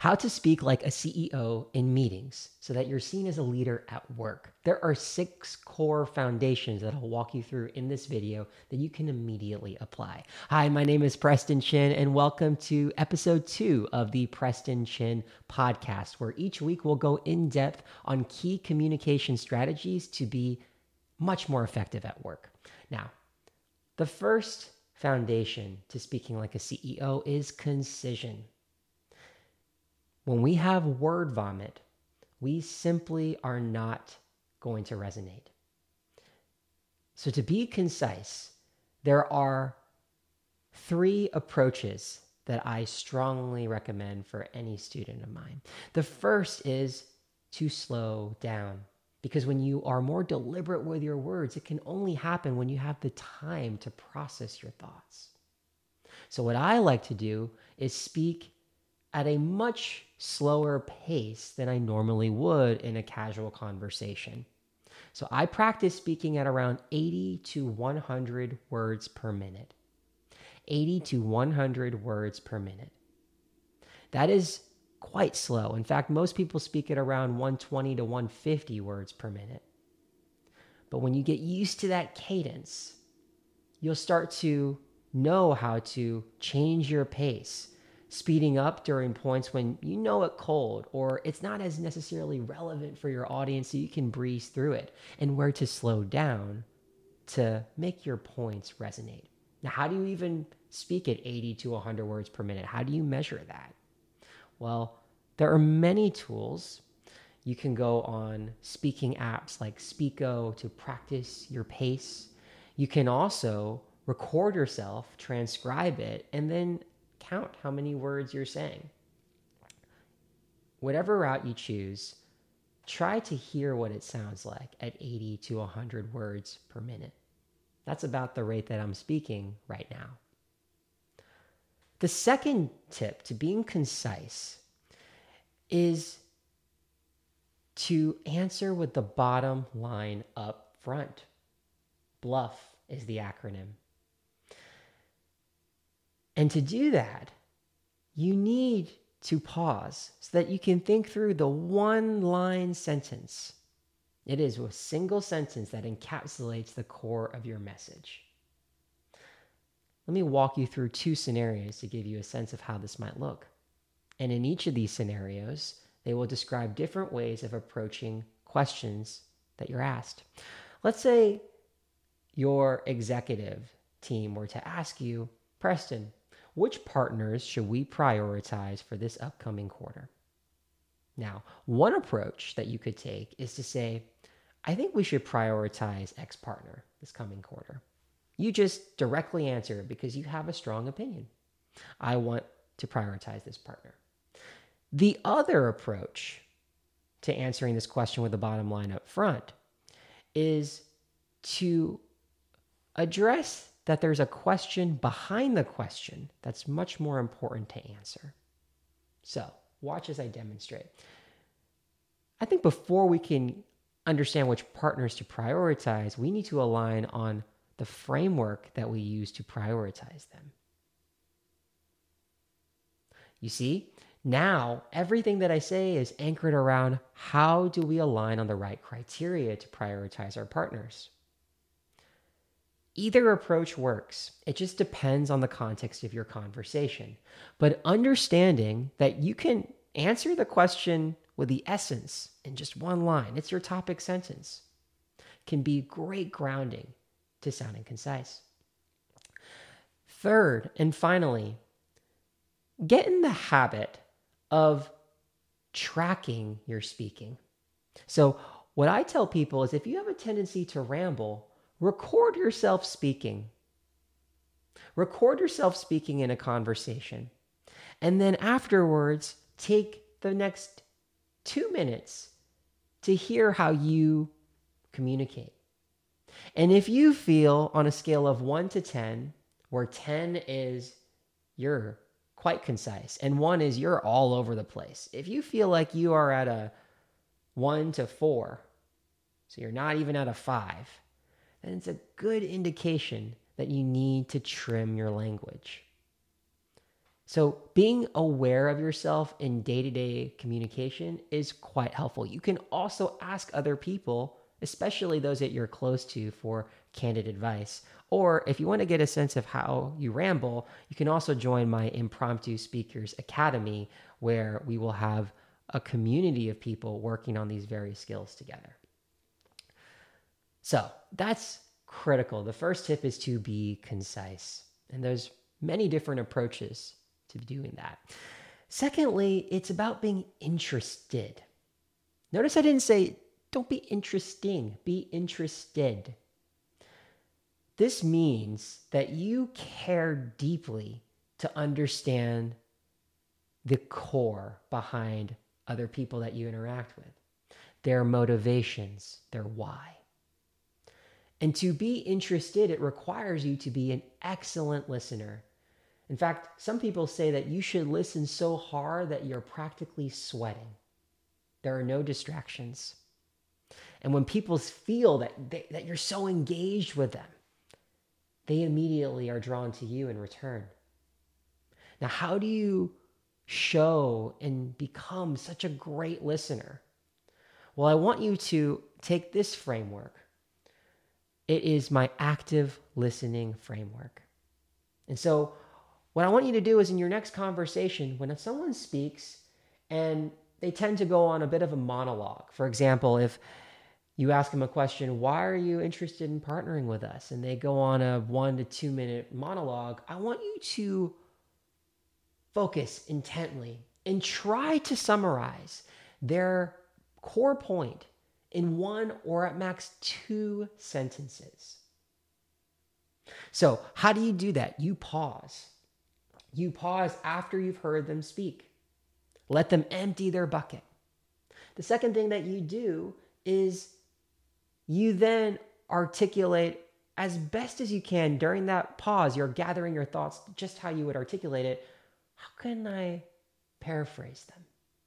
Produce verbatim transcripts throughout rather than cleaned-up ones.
How to speak like a C E O in meetings so that you're seen as a leader at work. There are six core foundations that I'll walk you through in this video that you can immediately apply. Hi, my name is Preston Chin, and welcome to episode two of the Preston Chin podcast, where each week we'll go in depth on key communication strategies to be much more effective at work. Now, the first foundation to speaking like a C E O is concision. When we have word vomit, we simply are not going to resonate. So to be concise, there are three approaches that I strongly recommend for any student of mine. The first is to slow down, because when you are more deliberate with your words, it can only happen when you have the time to process your thoughts. So what I like to do is speak at a much slower pace than I normally would in a casual conversation. So I practice speaking at around eighty to one hundred words per minute. eighty to one hundred words per minute. That is quite slow. In fact, most people speak at around one twenty to one fifty words per minute. But when you get used to that cadence, you'll start to know how to change your pace, speeding up during points when you know it cold or it's not as necessarily relevant for your audience, so you can breeze through it, and where to slow down to make your points resonate. Now, how do you even speak at eighty to one hundred words per minute? How do you measure that? Well, there are many tools. You can go on speaking apps like Speako to practice your pace. You can also record yourself, transcribe it, and then count how many words you're saying. Whatever route you choose, try to hear what it sounds like at eighty to one hundred words per minute. That's about the rate that I'm speaking right now. The second tip to being concise is to answer with the bottom line up front. BLUF is the acronym. And to do that, you need to pause so that you can think through the one-line sentence. It is a single sentence that encapsulates the core of your message. Let me walk you through two scenarios to give you a sense of how this might look. And in each of these scenarios, they will describe different ways of approaching questions that you're asked. Let's say your executive team were to ask you, Preston, which partners should we prioritize for this upcoming quarter? Now, one approach that you could take is to say, I think we should prioritize X partner this coming quarter. You just directly answer it because you have a strong opinion. I want to prioritize this partner. The other approach to answering this question with the bottom line up front is to address that there's a question behind the question that's much more important to answer. So, watch as I demonstrate. I think before we can understand which partners to prioritize, we need to align on the framework that we use to prioritize them. You see, now everything that I say is anchored around how do we align on the right criteria to prioritize our partners. Either approach works. It just depends on the context of your conversation. But understanding that you can answer the question with the essence in just one line, it's your topic sentence, can be great grounding to sounding concise. Third, and finally, get in the habit of tracking your speaking. So what I tell people is if you have a tendency to ramble, record yourself speaking. Record yourself speaking in a conversation. And then afterwards, take the next two minutes to hear how you communicate. And if you feel on a scale of one to ten, where ten is you're quite concise and one is you're all over the place, if you feel like you are at a one to four, so you're not even at a five, then it's a good indication that you need to trim your language. So being aware of yourself in day-to-day communication is quite helpful. You can also ask other people, especially those that you're close to, for candid advice. Or if you want to get a sense of how you ramble, you can also join my Impromptu Speakers Academy, where we will have a community of people working on these various skills together. So that's critical. The first tip is to be concise. And there's many different approaches to doing that. Secondly, it's about being interested. Notice I didn't say, don't be interesting, be interested. This means that you care deeply to understand the core behind other people that you interact with, their motivations, their why. And to be interested, it requires you to be an excellent listener. In fact, some people say that you should listen so hard that you're practically sweating. There are no distractions. And when people feel that, they, that you're so engaged with them, they immediately are drawn to you in return. Now, how do you show and become such a great listener? Well, I want you to take this framework. It is my active listening framework. And so what I want you to do is in your next conversation, when someone speaks and they tend to go on a bit of a monologue, for example, if you ask them a question, why are you interested in partnering with us? And they go on a one to two minute monologue. I want you to focus intently and try to summarize their core point in one or at max two sentences. So how do you do that? You pause. You pause after you've heard them speak. Let them empty their bucket. The second thing that you do is you then articulate as best as you can during that pause. You're gathering your thoughts just how you would articulate it. How can I paraphrase them?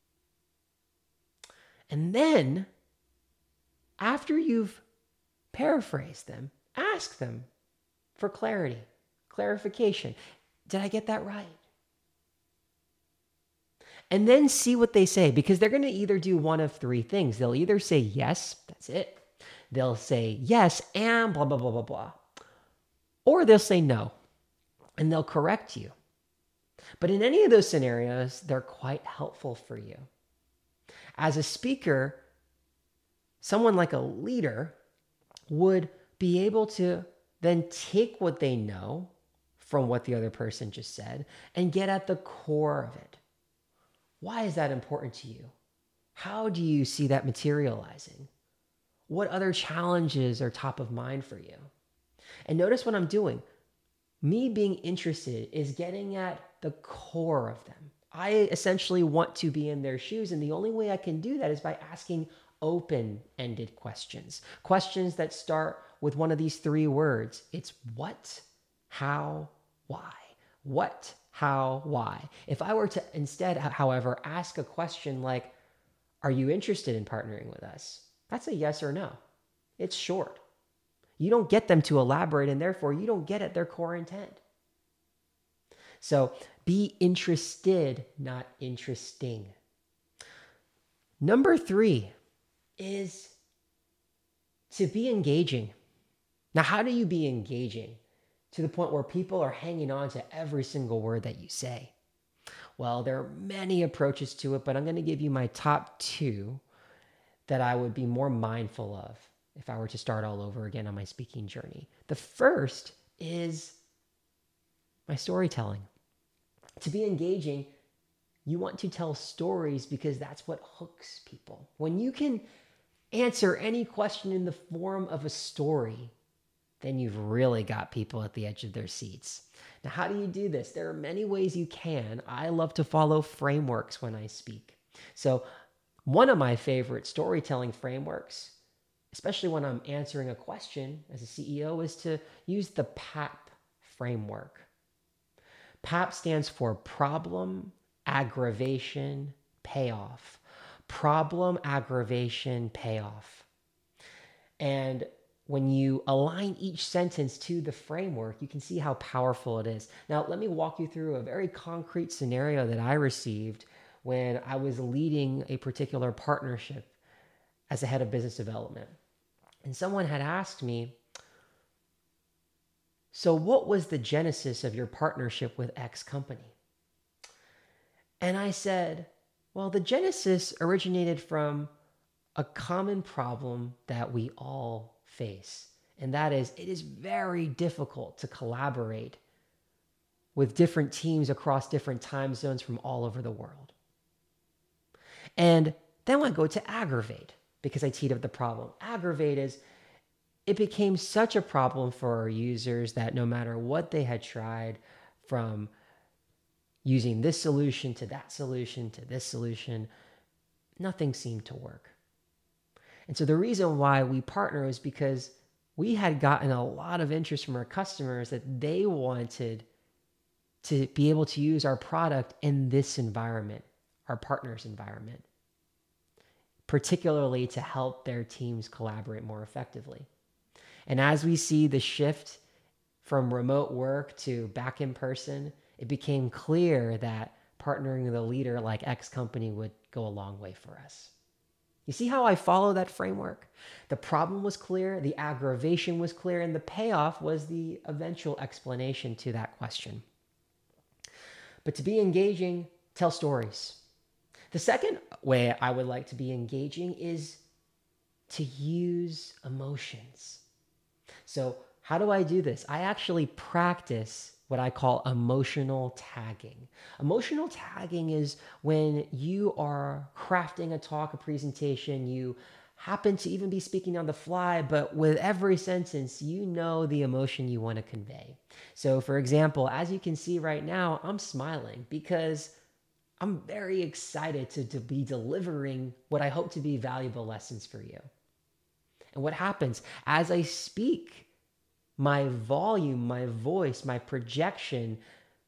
And then, after you've paraphrased them, ask them for clarity, clarification. Did I get that right? And then see what they say, because they're going to either do one of three things. They'll either say yes, that's it. They'll say yes and blah, blah, blah, blah, blah. Or they'll say no, and they'll correct you. But in any of those scenarios, they're quite helpful for you. As a speaker, someone like a leader would be able to then take what they know from what the other person just said and get at the core of it. Why is that important to you? How do you see that materializing? What other challenges are top of mind for you? And notice what I'm doing. Me being interested is getting at the core of them. I essentially want to be in their shoes, and the only way I can do that is by asking open-ended questions. Questions that start with one of these three words. It's what, how, why. What, how, why. If I were to instead, however, ask a question like, are you interested in partnering with us? That's a yes or no. It's short. You don't get them to elaborate, and therefore you don't get at their core intent. So be interested, not interesting. Number three is to be engaging. Now, how do you be engaging to the point where people are hanging on to every single word that you say? Well, there are many approaches to it, but I'm going to give you my top two that I would be more mindful of if I were to start all over again on my speaking journey. The first is my storytelling. To be engaging, you want to tell stories because that's what hooks people. When you can answer any question in the form of a story, then you've really got people at the edge of their seats. Now, how do you do this? There are many ways you can. I love to follow frameworks when I speak. So one of my favorite storytelling frameworks, especially when I'm answering a question as a C E O, is to use the PAP framework. PAP stands for problem, aggravation, payoff. Problem, aggravation, payoff. And when you align each sentence to the framework, you can see how powerful it is. Now, let me walk you through a very concrete scenario that I received when I was leading a particular partnership as a head of business development. And someone had asked me, so what was the genesis of your partnership with X company? And I said, well, the genesis originated from a common problem that we all face. And that is, it is very difficult to collaborate with different teams across different time zones from all over the world. And then I go to aggravate, because I teed up the problem. Aggravate is, it became such a problem for our users that no matter what they had tried, from using this solution to that solution to this solution, nothing seemed to work. And so the reason why we partner is because we had gotten a lot of interest from our customers that they wanted to be able to use our product in this environment, our partner's environment, particularly to help their teams collaborate more effectively. And as we see the shift from remote work to back in person, it became clear that partnering with a leader like X company would go a long way for us. You see how I follow that framework? The problem was clear, the aggravation was clear, and the payoff was the eventual explanation to that question. But to be engaging, tell stories. The second way I would like to be engaging is to use emotions. So how do I do this? I actually practice what I call emotional tagging. Emotional tagging is when you are crafting a talk, a presentation, you happen to even be speaking on the fly, but with every sentence, you know the emotion you want to convey. So for example, as you can see right now, I'm smiling because I'm very excited to, to be delivering what I hope to be valuable lessons for you. And what happens as I speak, my volume, my voice, my projection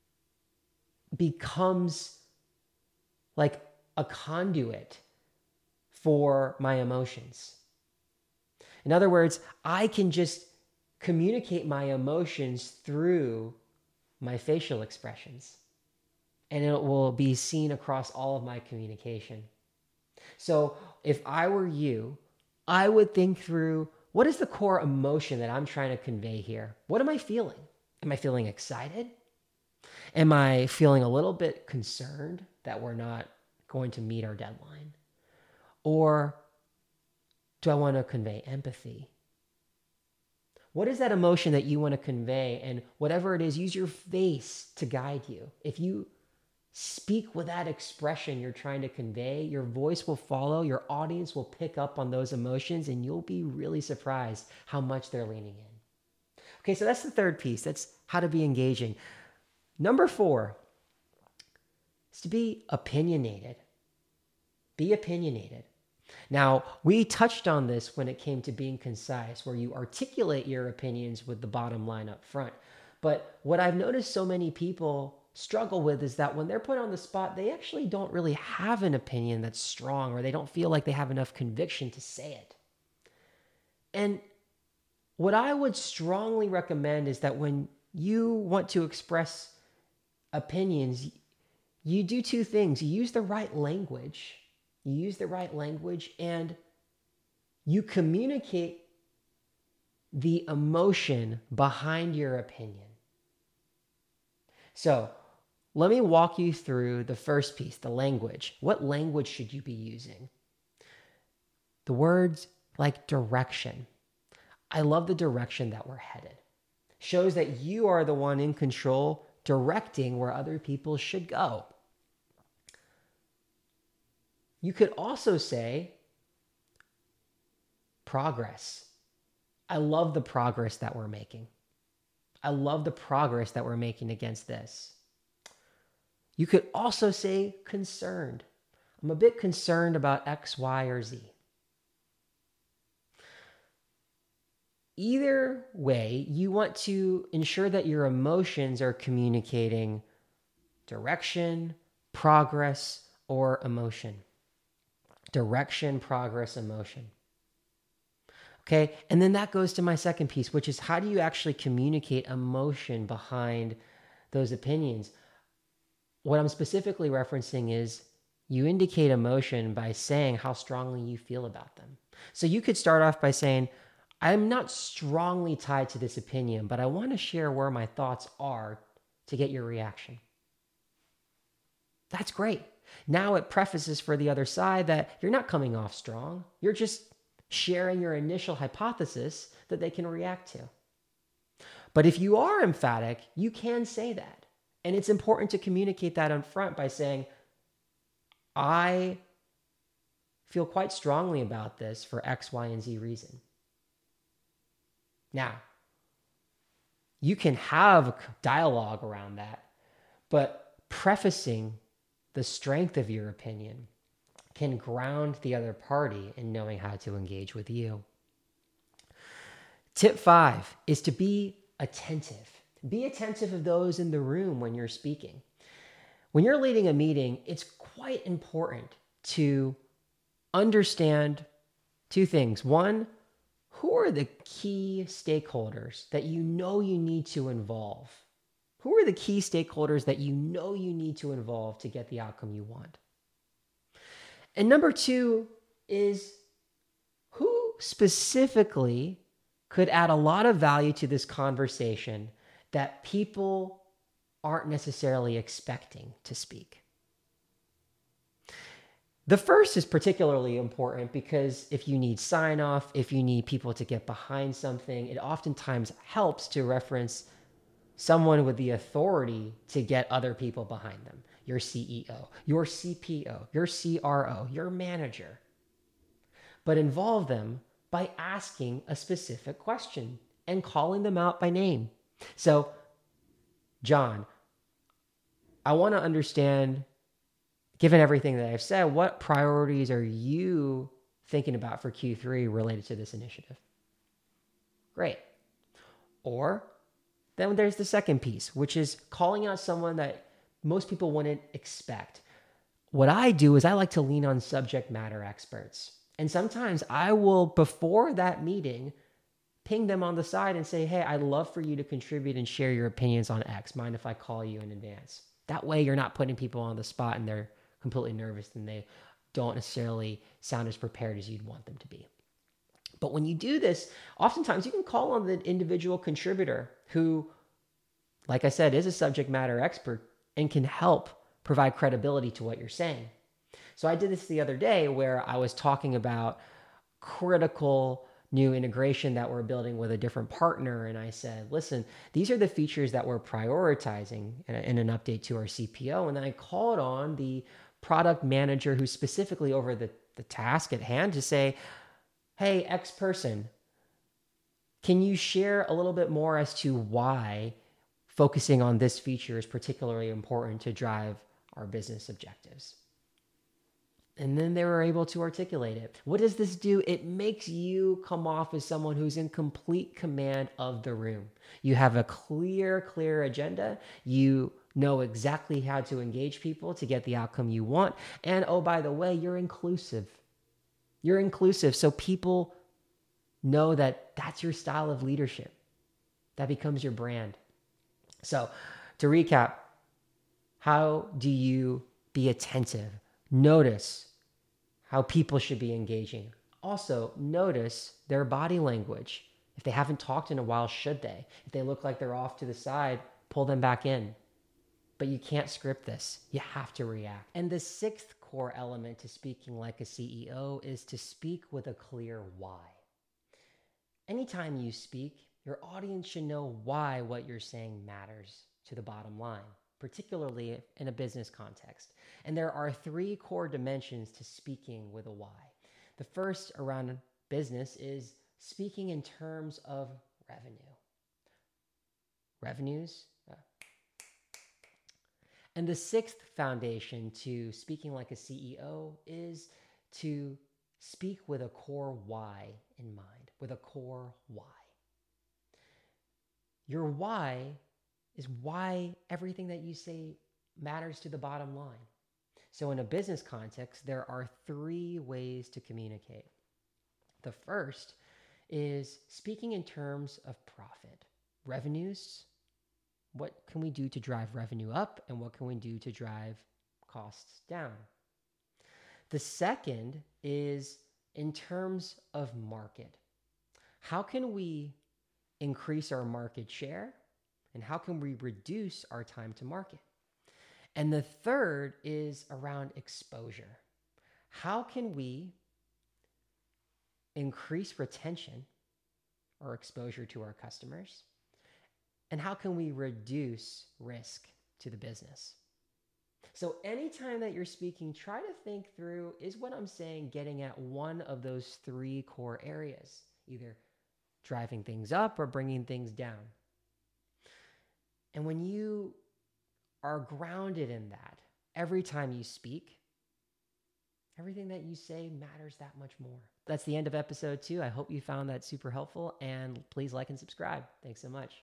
becomes like a conduit for my emotions. In other words, I can just communicate my emotions through my facial expressions, and it will be seen across all of my communication. So if I were you, I would think through, what is the core emotion that I'm trying to convey here? What am I feeling? Am I feeling excited? Am I feeling a little bit concerned that we're not going to meet our deadline? Or do I want to convey empathy? What is that emotion that you want to convey? And whatever it is, use your face to guide you. If you speak with that expression you're trying to convey, your voice will follow, your audience will pick up on those emotions, and you'll be really surprised how much they're leaning in. Okay, so that's the third piece. That's how to be engaging. Number four is to be opinionated. Be opinionated. Now, we touched on this when it came to being concise, where you articulate your opinions with the bottom line up front. But what I've noticed so many people struggle with is that when they're put on the spot, they actually don't really have an opinion that's strong, or they don't feel like they have enough conviction to say it. And what I would strongly recommend is that when you want to express opinions, you do two things. You use the right language. You use the right language and you communicate the emotion behind your opinion. So let me walk you through the first piece, the language. What language should you be using? The words like direction. I love the direction that we're headed. Shows that you are the one in control, directing where other people should go. You could also say progress. I love the progress that we're making. I love the progress that we're making against this. You could also say concerned. I'm a bit concerned about X, Y, or Z. Either way, you want to ensure that your emotions are communicating direction, progress, or emotion. Direction, progress, emotion. Okay. And then that goes to my second piece, which is how do you actually communicate emotion behind those opinions? What I'm specifically referencing is you indicate emotion by saying how strongly you feel about them. So you could start off by saying, I'm not strongly tied to this opinion, but I want to share where my thoughts are to get your reaction. That's great. Now it prefaces for the other side that you're not coming off strong. You're just sharing your initial hypothesis that they can react to. But if you are emphatic, you can say that. And it's important to communicate that up front by saying, I feel quite strongly about this for X, Y, and Z reason. Now, you can have dialogue around that, but prefacing the strength of your opinion can ground the other party in knowing how to engage with you. Tip five is to be attentive. Be attentive of those in the room when you're speaking. When you're leading a meeting, it's quite important to understand two things. One, who are the key stakeholders that you know you need to involve? Who are the key stakeholders that you know you need to involve to get the outcome you want? And number two is who specifically could add a lot of value to this conversation that people aren't necessarily expecting to speak. The first is particularly important because if you need sign off, if you need people to get behind something, it oftentimes helps to reference someone with the authority to get other people behind them. Your C E O, your C P O, your C R O, your manager. But involve them by asking a specific question and calling them out by name. So, John, I want to understand, given everything that I've said, what priorities are you thinking about for Q three related to this initiative? Great. Or then there's the second piece, which is calling out someone that most people wouldn't expect. What I do is I like to lean on subject matter experts. And sometimes I will, before that meeting, ping them on the side and say, hey, I'd love for you to contribute and share your opinions on X. Mind if I call you in advance? That way you're not putting people on the spot and they're completely nervous and they don't necessarily sound as prepared as you'd want them to be. But when you do this, oftentimes you can call on the individual contributor who, like I said, is a subject matter expert and can help provide credibility to what you're saying. So I did this the other day where I was talking about critical new integration that we're building with a different partner. And I said, listen, these are the features that we're prioritizing in, in an update to our C P O. And then I called on the product manager who's specifically over the, the task at hand to say, hey, X person, can you share a little bit more as to why focusing on this feature is particularly important to drive our business objectives? And then they were able to articulate it. What does this do? It makes you come off as someone who's in complete command of the room. You have a clear, clear agenda. You know exactly how to engage people to get the outcome you want. And oh, by the way, you're inclusive. You're inclusive. So people know that that's your style of leadership. That becomes your brand. So to recap, how do you be attentive? Notice how people should be engaging. Also, notice their body language. If they haven't talked in a while, should they? If they look like they're off to the side, pull them back in. But you can't script this. You have to react. And the sixth core element to speaking like a C E O is to speak with a clear why. Anytime you speak, your audience should know why what you're saying matters to the bottom line, particularly in a business context. And there are three core dimensions to speaking with a why. The first around business is speaking in terms of revenue. Revenues. Uh, and the sixth foundation to speaking like a C E O is to speak with a core why in mind, with a core why. Your why is why everything that you say matters to the bottom line. So in a business context, there are three ways to communicate. The first is speaking in terms of profit, revenues. What can we do to drive revenue up, and what can we do to drive costs down? The second is in terms of market. How can we increase our market share, and how can we reduce our time to market? And the third is around exposure. How can we increase retention or exposure to our customers? And how can we reduce risk to the business? So anytime that you're speaking, try to think through, is what I'm saying getting at one of those three core areas, either driving things up or bringing things down? And when you are grounded in that, every time you speak, everything that you say matters that much more. That's the end of episode two. I hope you found that super helpful, and please like and subscribe. Thanks so much.